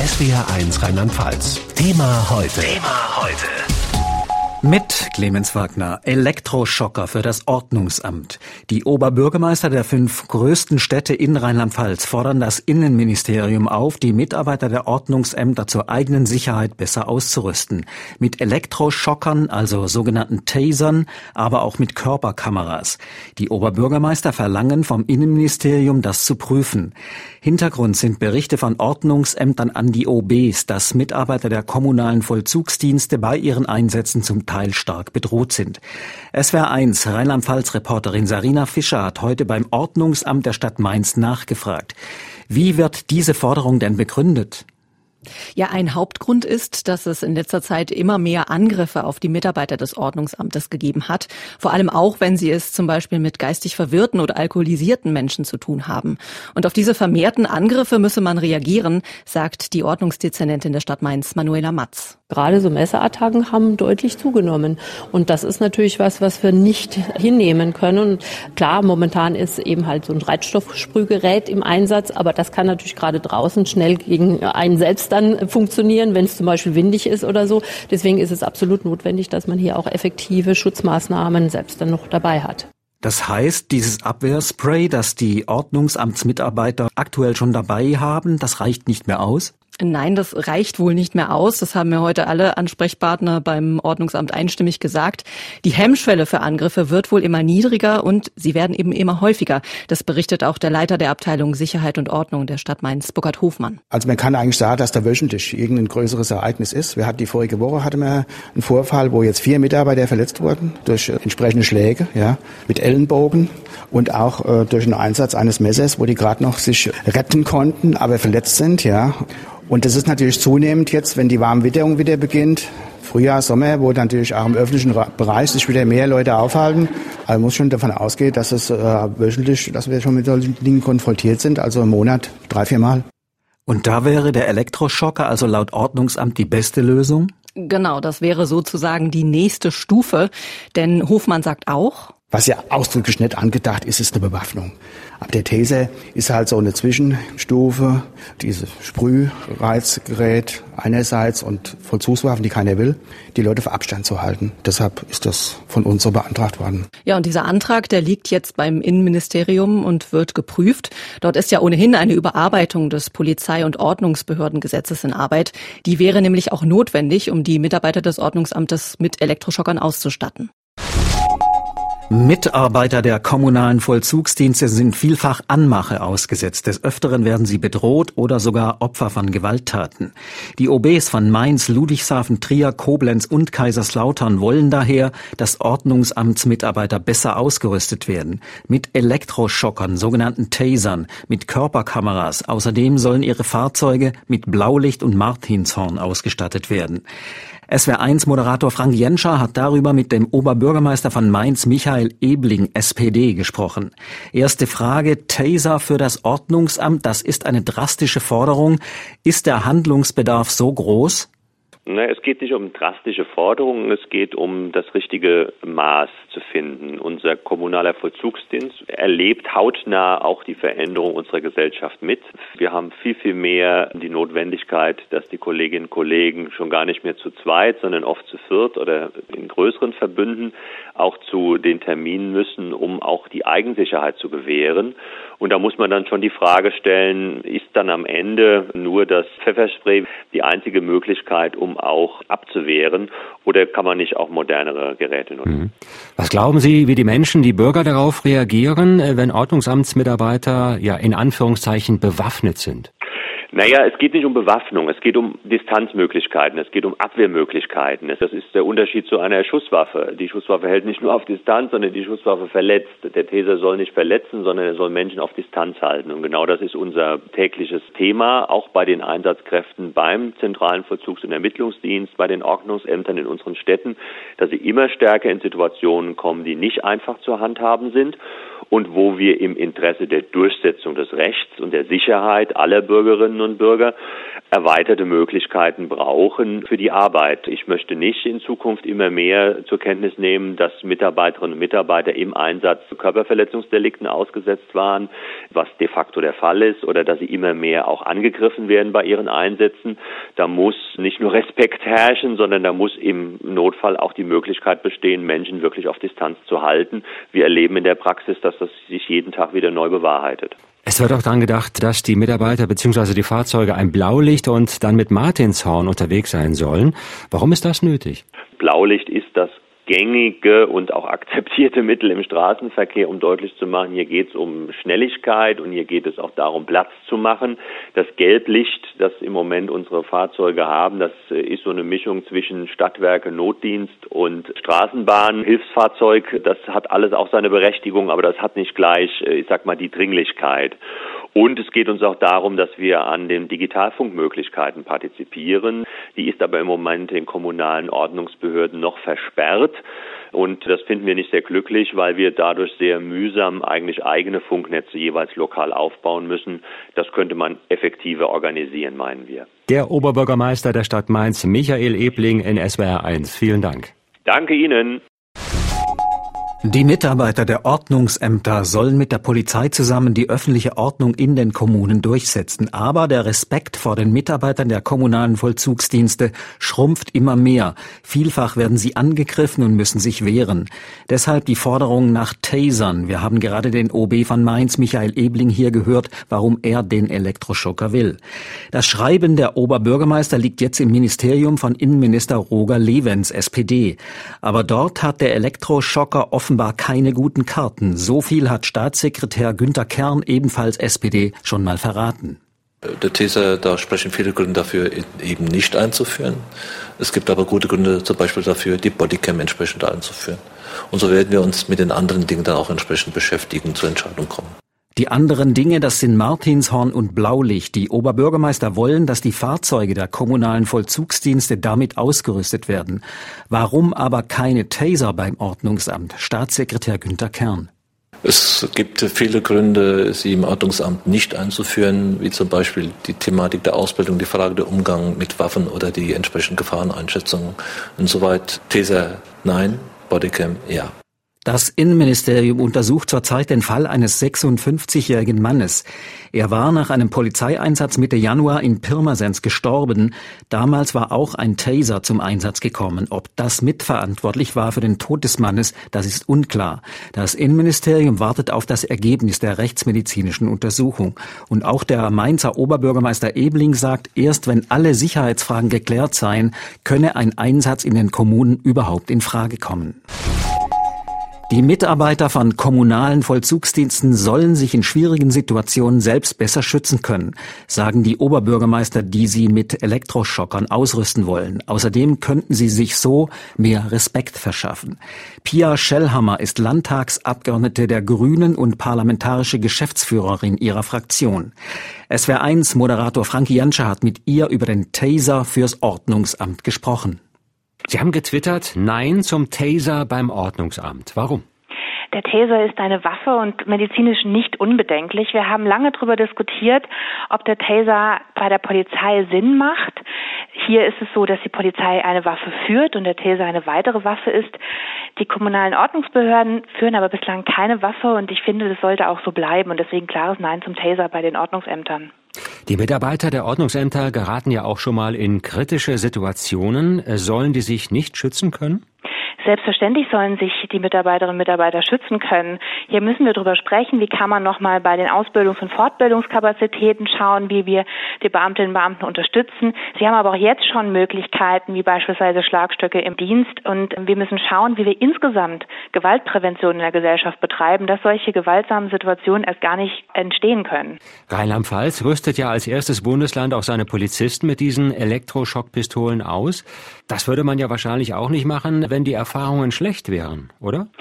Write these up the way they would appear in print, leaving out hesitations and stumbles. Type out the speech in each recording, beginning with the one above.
SWR1 Rheinland-Pfalz. Thema heute. Mit Clemens Wagner, Elektroschocker für das Ordnungsamt. Die Oberbürgermeister der 5 größten Städte in Rheinland-Pfalz fordern das Innenministerium auf, die Mitarbeiter der Ordnungsämter zur eigenen Sicherheit besser auszurüsten. Mit Elektroschockern, also sogenannten Tasern, aber auch mit Körperkameras. Die Oberbürgermeister verlangen vom Innenministerium, das zu prüfen. Hintergrund sind Berichte von Ordnungsämtern an die OBs, dass Mitarbeiter der kommunalen Vollzugsdienste bei ihren Einsätzen zum Teil stark bedroht sind. SWR1 Rheinland-Pfalz-Reporterin Sarina Fischer hat heute beim Ordnungsamt der Stadt Mainz nachgefragt. Wie wird diese Forderung denn begründet? Ja, ein Hauptgrund ist, dass es in letzter Zeit immer mehr Angriffe auf die Mitarbeiter des Ordnungsamtes gegeben hat. Vor allem auch, wenn sie es zum Beispiel mit geistig verwirrten oder alkoholisierten Menschen zu tun haben. Und auf diese vermehrten Angriffe müsse man reagieren, sagt die Ordnungsdezernentin der Stadt Mainz, Manuela Matz. Gerade so Messerattacken haben deutlich zugenommen. Und das ist natürlich was wir nicht hinnehmen können. Und klar, momentan ist eben halt so ein Treibstoffsprühgerät im Einsatz, aber das kann natürlich gerade draußen schnell gegen einen selbst dann funktionieren, wenn es zum Beispiel windig ist oder so. Deswegen ist es absolut notwendig, dass man hier auch effektive Schutzmaßnahmen selbst dann noch dabei hat. Das heißt, dieses Abwehrspray, das die Ordnungsamtsmitarbeiter aktuell schon dabei haben, das reicht nicht mehr aus? Nein, das reicht wohl nicht mehr aus. Das haben mir heute alle Ansprechpartner beim Ordnungsamt einstimmig gesagt. Die Hemmschwelle für Angriffe wird wohl immer niedriger und sie werden eben immer häufiger. Das berichtet auch der Leiter der Abteilung Sicherheit und Ordnung der Stadt Mainz, Burkhard Hofmann. Also man kann eigentlich sagen, dass da wöchentlich irgendein größeres Ereignis ist. Die vorige Woche hatten wir einen Vorfall, wo jetzt 4 Mitarbeiter verletzt wurden durch entsprechende Schläge, ja, mit Ellenbogen und auch durch den Einsatz eines Messers, wo die gerade noch sich retten konnten, aber verletzt sind, ja. Und das ist natürlich zunehmend jetzt, wenn die warme Witterung wieder beginnt, Frühjahr, Sommer, wo dann natürlich auch im öffentlichen Bereich sich wieder mehr Leute aufhalten. Also man muss schon davon ausgehen, dass es wöchentlich, dass wir schon mit solchen Dingen konfrontiert sind, also im Monat 3-4 Mal. Und da wäre der Elektroschocker also laut Ordnungsamt die beste Lösung? Genau, das wäre sozusagen die nächste Stufe, denn Hofmann sagt auch: Was ja ausdrücklich nicht angedacht ist, ist eine Bewaffnung. Aber der Taser ist halt so eine Zwischenstufe, dieses Sprühreizgerät einerseits und Vollzugswaffen, die keiner will, die Leute auf Abstand zu halten. Deshalb ist das von uns so beantragt worden. Ja, und dieser Antrag, der liegt jetzt beim Innenministerium und wird geprüft. Dort ist ja ohnehin eine Überarbeitung des Polizei- und Ordnungsbehördengesetzes in Arbeit. Die wäre nämlich auch notwendig, um die Mitarbeiter des Ordnungsamtes mit Elektroschockern auszustatten. Mitarbeiter der kommunalen Vollzugsdienste sind vielfach Anmache ausgesetzt. Des Öfteren werden sie bedroht oder sogar Opfer von Gewalttaten. Die OBs von Mainz, Ludwigshafen, Trier, Koblenz und Kaiserslautern wollen daher, dass Ordnungsamtsmitarbeiter besser ausgerüstet werden. Mit Elektroschockern, sogenannten Tasern, mit Körperkameras. Außerdem sollen ihre Fahrzeuge mit Blaulicht und Martinshorn ausgestattet werden. SWR1-Moderator Frank Jenscher hat darüber mit dem Oberbürgermeister von Mainz, Michael Ebling, SPD, gesprochen. Erste Frage: Taser für das Ordnungsamt, das ist eine drastische Forderung. Ist der Handlungsbedarf so groß? Es geht nicht um drastische Forderungen, es geht um das richtige Maß zu finden. Unser kommunaler Vollzugsdienst erlebt hautnah auch die Veränderung unserer Gesellschaft mit. Wir haben viel mehr die Notwendigkeit, dass die Kolleginnen und Kollegen schon gar nicht mehr zu zweit, sondern oft zu viert oder in größeren Verbünden auch zu den Terminen müssen, um auch die Eigensicherheit zu gewähren. Und da muss man dann schon die Frage stellen, ist dann am Ende nur das Pfefferspray die einzige Möglichkeit, um auch abzuwehren, oder kann man nicht auch modernere Geräte nutzen? Was glauben Sie, wie die Menschen, die Bürger darauf reagieren, wenn Ordnungsamtsmitarbeiter ja in Anführungszeichen bewaffnet sind? Naja, es geht nicht um Bewaffnung, es geht um Distanzmöglichkeiten, es geht um Abwehrmöglichkeiten. Das ist der Unterschied zu einer Schusswaffe. Die Schusswaffe hält nicht nur auf Distanz, sondern die Schusswaffe verletzt. Der Taser soll nicht verletzen, sondern er soll Menschen auf Distanz halten. Und genau das ist unser tägliches Thema, auch bei den Einsatzkräften beim zentralen Vollzugs- und Ermittlungsdienst, bei den Ordnungsämtern in unseren Städten, dass sie immer stärker in Situationen kommen, die nicht einfach zu handhaben sind und wo wir im Interesse der Durchsetzung des Rechts und der Sicherheit aller Bürgerinnen und Bürger erweiterte Möglichkeiten brauchen für die Arbeit. Ich möchte nicht in Zukunft immer mehr zur Kenntnis nehmen, dass Mitarbeiterinnen und Mitarbeiter im Einsatz Körperverletzungsdelikten ausgesetzt waren, was de facto der Fall ist, oder dass sie immer mehr auch angegriffen werden bei ihren Einsätzen. Da muss nicht nur Respekt herrschen, sondern da muss im Notfall auch die Möglichkeit bestehen, Menschen wirklich auf Distanz zu halten. Wir erleben in der Praxis, dass das sich jeden Tag wieder neu bewahrheitet. Es wird auch daran gedacht, dass die Mitarbeiter bzw. die Fahrzeuge ein Blaulicht und dann mit Martinshorn unterwegs sein sollen. Warum ist das nötig? Blaulicht ist das gängige und auch akzeptierte Mittel im Straßenverkehr, um deutlich zu machen, hier geht es um Schnelligkeit und hier geht es auch darum, Platz zu machen. Das Gelblicht, das im Moment unsere Fahrzeuge haben, das ist so eine Mischung zwischen Stadtwerke, Notdienst und Straßenbahn, Hilfsfahrzeug. Das hat alles auch seine Berechtigung, aber das hat nicht gleich, die Dringlichkeit. Und es geht uns auch darum, dass wir an den Digitalfunkmöglichkeiten partizipieren. Die ist aber im Moment in kommunalen Ordnungsbehörden noch versperrt. Und das finden wir nicht sehr glücklich, weil wir dadurch sehr mühsam eigentlich eigene Funknetze jeweils lokal aufbauen müssen. Das könnte man effektiver organisieren, meinen wir. Der Oberbürgermeister der Stadt Mainz, Michael Ebling in SWR 1. Vielen Dank. Danke Ihnen. Die Mitarbeiter der Ordnungsämter sollen mit der Polizei zusammen die öffentliche Ordnung in den Kommunen durchsetzen. Aber der Respekt vor den Mitarbeitern der kommunalen Vollzugsdienste schrumpft immer mehr. Vielfach werden sie angegriffen und müssen sich wehren. Deshalb die Forderung nach Tasern. Wir haben gerade den OB von Mainz, Michael Ebling, hier gehört, warum er den Elektroschocker will. Das Schreiben der Oberbürgermeister liegt jetzt im Ministerium von Innenminister Roger Lewens, SPD. Aber dort hat der Elektroschocker offenbar keine guten Karten. So viel hat Staatssekretär Günther Kern, ebenfalls SPD, schon mal verraten. Der Taser, da sprechen viele Gründe dafür, eben nicht einzuführen. Es gibt aber gute Gründe, zum Beispiel dafür, die Bodycam entsprechend einzuführen. Und so werden wir uns mit den anderen Dingen dann auch entsprechend beschäftigen, zur Entscheidung kommen. Die anderen Dinge, das sind Martinshorn und Blaulicht. Die Oberbürgermeister wollen, dass die Fahrzeuge der kommunalen Vollzugsdienste damit ausgerüstet werden. Warum aber keine Taser beim Ordnungsamt? Staatssekretär Günther Kern. Es gibt viele Gründe, sie im Ordnungsamt nicht einzuführen, wie zum Beispiel die Thematik der Ausbildung, die Frage der Umgang mit Waffen oder die entsprechenden Gefahreneinschätzungen. Insoweit Taser nein, Bodycam ja. Das Innenministerium untersucht zurzeit den Fall eines 56-jährigen Mannes. Er war nach einem Polizeieinsatz Mitte Januar in Pirmasens gestorben. Damals war auch ein Taser zum Einsatz gekommen. Ob das mitverantwortlich war für den Tod des Mannes, das ist unklar. Das Innenministerium wartet auf das Ergebnis der rechtsmedizinischen Untersuchung. Und auch der Mainzer Oberbürgermeister Ebling sagt, erst wenn alle Sicherheitsfragen geklärt seien, könne ein Einsatz in den Kommunen überhaupt in Frage kommen. Die Mitarbeiter von kommunalen Vollzugsdiensten sollen sich in schwierigen Situationen selbst besser schützen können, sagen die Oberbürgermeister, die sie mit Elektroschockern ausrüsten wollen. Außerdem könnten sie sich so mehr Respekt verschaffen. Pia Schellhammer ist Landtagsabgeordnete der Grünen und parlamentarische Geschäftsführerin ihrer Fraktion. SWR1-Moderator Frankie Janscher hat mit ihr über den Taser fürs Ordnungsamt gesprochen. Sie haben getwittert, Nein zum Taser beim Ordnungsamt. Warum? Der Taser ist eine Waffe und medizinisch nicht unbedenklich. Wir haben lange darüber diskutiert, ob der Taser bei der Polizei Sinn macht. Hier ist es so, dass die Polizei eine Waffe führt und der Taser eine weitere Waffe ist. Die kommunalen Ordnungsbehörden führen aber bislang keine Waffe und ich finde, das sollte auch so bleiben und deswegen klares Nein zum Taser bei den Ordnungsämtern. Die Mitarbeiter der Ordnungsämter geraten ja auch schon mal in kritische Situationen. Sollen die sich nicht schützen können? Selbstverständlich sollen sich die Mitarbeiterinnen und Mitarbeiter schützen können. Hier müssen wir darüber sprechen, wie kann man nochmal bei den Ausbildungs- und Fortbildungskapazitäten schauen, wie wir die Beamtinnen und Beamten unterstützen. Sie haben aber auch jetzt schon Möglichkeiten, wie beispielsweise Schlagstöcke im Dienst. Und wir müssen schauen, wie wir insgesamt Gewaltprävention in der Gesellschaft betreiben, dass solche gewaltsamen Situationen erst gar nicht entstehen können. Rheinland-Pfalz rüstet ja als erstes Bundesland auch seine Polizisten mit diesen Elektroschockpistolen aus. Das würde man ja wahrscheinlich auch nicht machen, wenn die Erfahrungen schlecht wären, oder?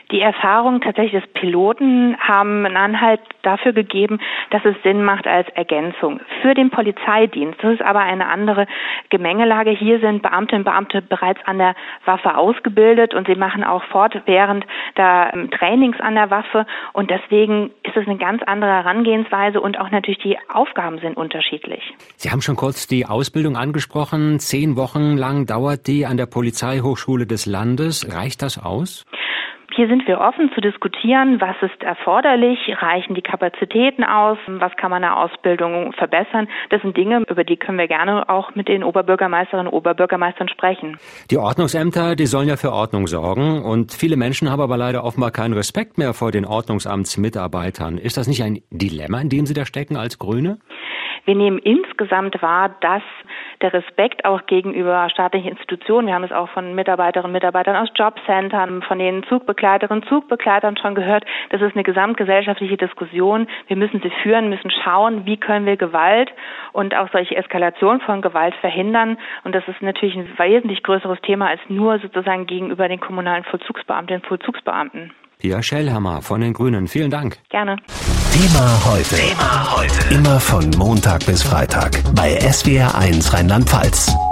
Die Erfahrungen tatsächlich des Piloten haben einen Anhalt dafür gegeben, dass es Sinn macht als Ergänzung für den Polizeidienst. Das ist aber eine andere Gemengelage. Hier sind Beamtinnen und Beamte bereits an der Waffe ausgebildet und sie machen auch fortwährend da Trainings an der Waffe und deswegen ist es eine ganz andere Herangehensweise und auch natürlich die Aufgaben sind unterschiedlich. Sie haben schon kurz die Ausbildung angesprochen. 10 Wochen lang dauert die an der Polizeihochschule des Landes. Reicht das aus? Hier sind wir offen zu diskutieren, was ist erforderlich, reichen die Kapazitäten aus, was kann man in der Ausbildung verbessern. Das sind Dinge, über die können wir gerne auch mit den Oberbürgermeisterinnen und Oberbürgermeistern sprechen. Die Ordnungsämter, die sollen ja für Ordnung sorgen und viele Menschen haben aber leider offenbar keinen Respekt mehr vor den Ordnungsamtsmitarbeitern. Ist das nicht ein Dilemma, in dem Sie da stecken als Grüne? Wir nehmen insgesamt wahr, dass der Respekt auch gegenüber staatlichen Institutionen, wir haben es auch von Mitarbeiterinnen und Mitarbeitern aus Jobcentern, von den Zugbegleiterinnen und Zugbegleitern schon gehört, das ist eine gesamtgesellschaftliche Diskussion. Wir müssen sie führen, müssen schauen, wie können wir Gewalt und auch solche Eskalation von Gewalt verhindern. Und das ist natürlich ein wesentlich größeres Thema als nur sozusagen gegenüber den kommunalen Vollzugsbeamtinnen und Vollzugsbeamten. Pia Schellhammer von den Grünen. Vielen Dank. Gerne. Thema heute. Immer von Montag bis Freitag bei SWR1 Rheinland-Pfalz.